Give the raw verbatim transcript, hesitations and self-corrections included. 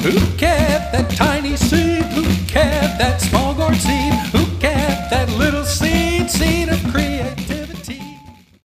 Who kept that tiny seed? Who kept that small gourd seed? Who kept that little seed, seed of cream?